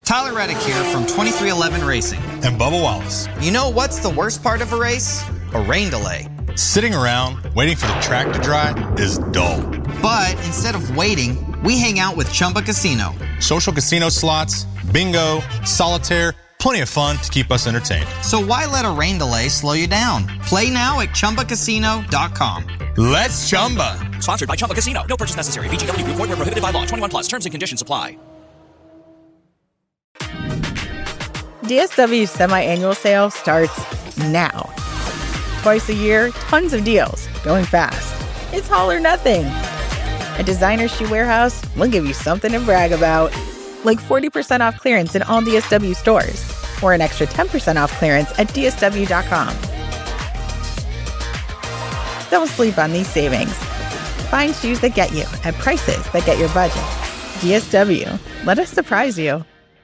Tyler Reddick here from 2311 Racing. And Bubba Wallace. You know what's the worst part of a race? A rain delay. Sitting around waiting for the track to dry is dull. But instead of waiting, we hang out with Chumba Casino. Social casino slots, bingo, solitaire, plenty of fun to keep us entertained. So why let a rain delay slow you down? Play now at ChumbaCasino.com. Let's Chumba. Sponsored by Chumba Casino. No purchase necessary. VGW Group. Void where prohibited by law. 21 plus. Terms and conditions apply. DSW's semi-annual sale starts now. Twice a year, tons of deals, going fast. It's all or nothing. At Designer Shoe Warehouse, we'll give you something to brag about, like 40% off clearance in all DSW stores, or an extra 10% off clearance at DSW.com. Don't sleep on these savings. Find shoes that get you at prices that get your budget. DSW. Let us surprise you.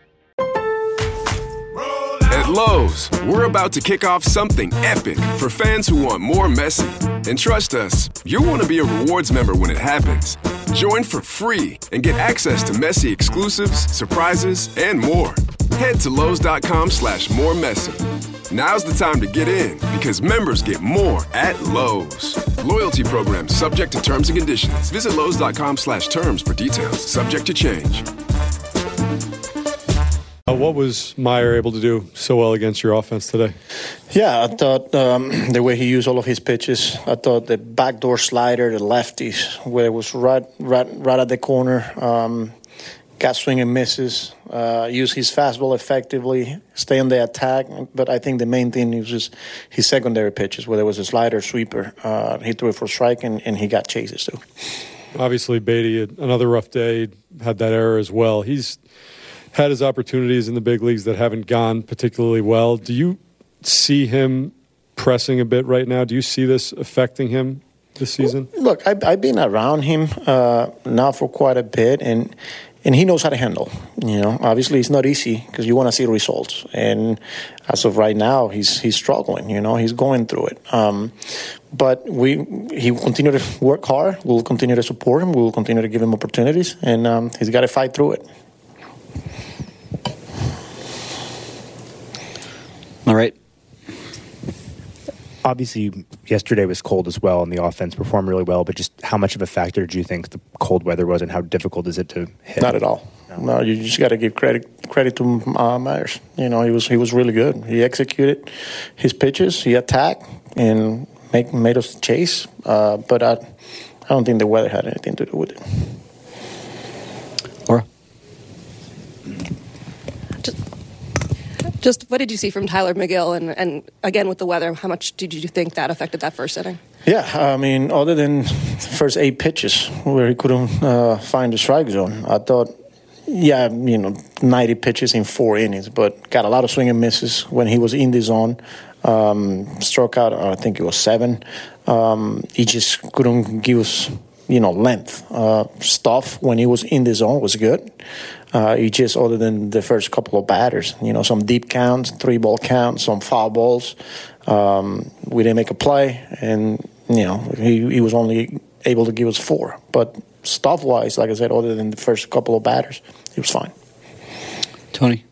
At Lowe's, we're about to kick off something epic for fans who want more Messi. And trust us, you'll want to be a rewards member when it happens. Join for free and get access to Messi exclusives, surprises, and more. Head to Lowe's.com/moremessy. Now's the time to get in because members get more at Lowe's. Loyalty program subject to terms and conditions. Visit Lowe's.com/terms for details. Subject to change. What was Meyer able to do so well against your offense today? Yeah, I thought the way he used all of his pitches, I thought the backdoor slider, the lefties, where it was right at the corner, got swing and misses, used his fastball effectively, stay on the attack. But I think the main thing was just his secondary pitches, whether it was a slider, sweeper. He threw it for strike, and he got chases too. Obviously, Beatty, another rough day, had that error as well. He's had his opportunities in the big leagues that haven't gone particularly well. Do you see him pressing a bit right now? Do you see this affecting him this season? Look, I've been around him now for quite a bit, and he knows how to handle. You know, obviously it's not easy because you want to see results. And as of right now, he's struggling. You know, he's going through it. But he will continue to work hard. We'll continue to support him. We'll continue to give him opportunities, and he's got to fight through it. All right. Obviously, yesterday was cold as well, and the offense performed really well. But just how much of a factor do you think the cold weather was, and how difficult is it to hit? Not at all. No, you just got to give credit to Myers. You know, he was really good. He executed his pitches. He attacked and made us chase. But I don't think the weather had anything to do with it. Or Just what did you see from Tyler McGill? And again, with the weather, how much did you think that affected that first inning? Yeah, I mean, other than the first 8 pitches where he couldn't find the strike zone, I thought, 90 pitches in 4 innings, but got a lot of swing and misses when he was in the zone. Struck out, I think it was 7. He just couldn't give us, length. Stuff when he was in the zone was good. He just, other than the first couple of batters, some deep counts, 3-ball counts, some foul balls. We didn't make a play, and, he was only able to give us 4. But stuff-wise, like I said, other than the first couple of batters, he was fine. Tony?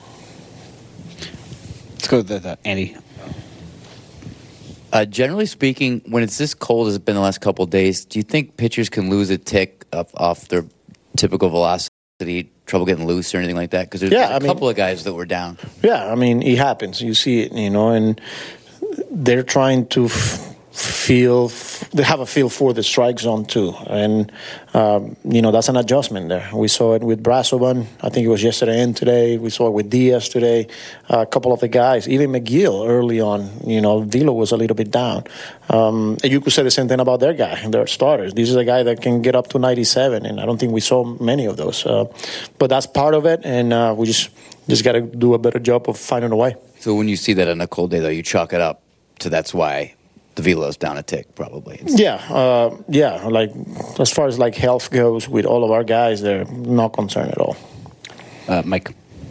Let's go with Andy. Generally speaking, when it's this cold as it's been the last couple of days, do you think pitchers can lose a tick off their typical velocity, trouble getting loose or anything like that? Because there's a couple of guys that were down. Yeah, I mean, it happens. You see it, and they're trying to they have a feel for the strike zone too. And, that's an adjustment there. We saw it with Brazoban, I think it was yesterday and today. We saw it with Diaz today. A couple of the guys, even McGill early on, Vilo was a little bit down. And you could say the same thing about their starters. This is a guy that can get up to 97, and I don't think we saw many of those. But that's part of it, and we just got to do a better job of finding a way. So when you see that on a cold day, though, you chalk it up to that's why the velo's down a tick, probably. Yeah. Like as far as health goes, with all of our guys, they're not concerned at all. Mike.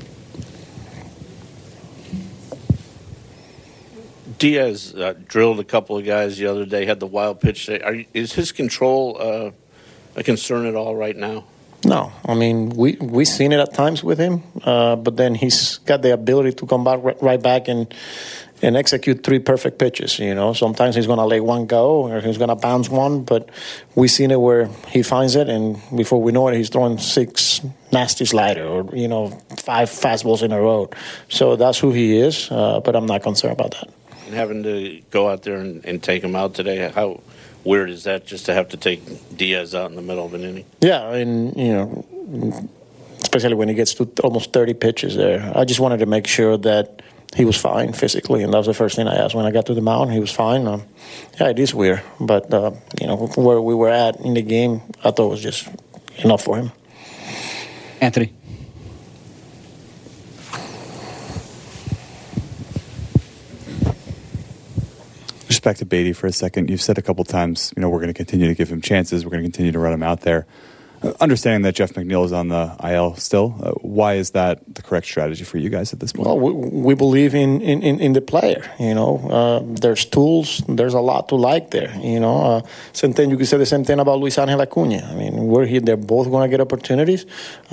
Diaz drilled a couple of guys the other day. Had the wild pitch. Is his control a concern at all right now? No, I mean, we've seen it at times with him, but then he's got the ability to come back right back and execute 3 perfect pitches. You know, sometimes he's going to let one go or he's going to bounce one, but we've seen it where he finds it, and before we know it, he's throwing 6 nasty slider or 5 fastballs in a row. So that's who he is, but I'm not concerned about that. And having to go out there and take him out today, how weird is that, just to have to take Diaz out in the middle of an inning? Yeah, and especially when he gets to almost 30 pitches there. I just wanted to make sure that he was fine physically, and that was the first thing I asked when I got to the mound. He was fine. Yeah, it is weird, but where we were at in the game, I thought it was just enough for him. Anthony. Just back to Beatty for a second. You've said a couple times, we're going to continue to give him chances. We're going to continue to run him out there. Understanding that Jeff McNeil is on the IL still, why is that the correct strategy for you guys at this point? Well, we believe in the player. There's tools. There's a lot to like there. Same thing. You could say the same thing about Luis Angel Acuna. I mean, we're here. They're both going to get opportunities.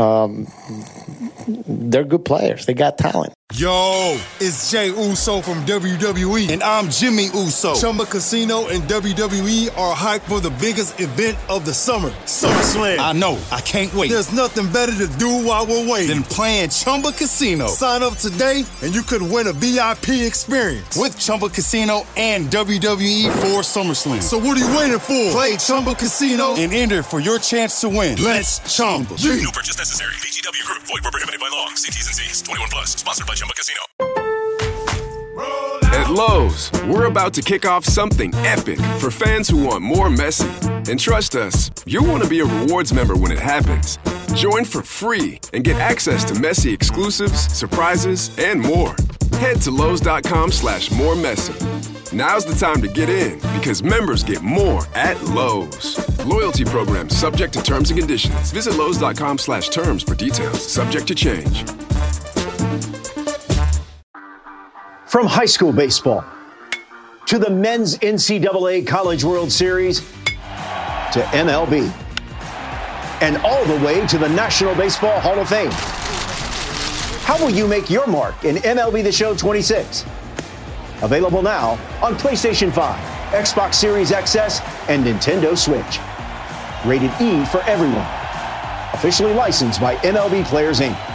They're good players. They got talent. Yo, it's Jey Uso from WWE, and I'm Jimmy Uso. Chumba Casino and WWE are hyped for the biggest event of the summer, SummerSlam. I know. I can't wait. There's nothing better to do while we're waiting than playing Chumba Casino. Sign up today, and you could win a VIP experience with Chumba Casino and WWE for SummerSlam. So what are you waiting for? Play Chumba Casino and enter for your chance to win. Let's Chumba. No purchase necessary. VGW Group. Void where prohibited by law. See T's and C's. 21 plus. Sponsored by Chumba Casino. At Lowe's, we're about to kick off something epic for fans who want more Messi. And trust us, you'll want to be a rewards member when it happens. Join for free and get access to Messi exclusives, surprises, and more. Head to Lowe's.com/moremessy. Now's the time to get in because members get more at Lowe's. Loyalty program subject to terms and conditions. Visit Lowe's.com/terms for details. Subject to change. From high school baseball to the men's NCAA College World Series to MLB and all the way to the National Baseball Hall of Fame. How will you make your mark in MLB The Show 26? Available now on PlayStation 5, Xbox Series XS, and Nintendo Switch. Rated E for everyone. Officially licensed by MLB Players Inc.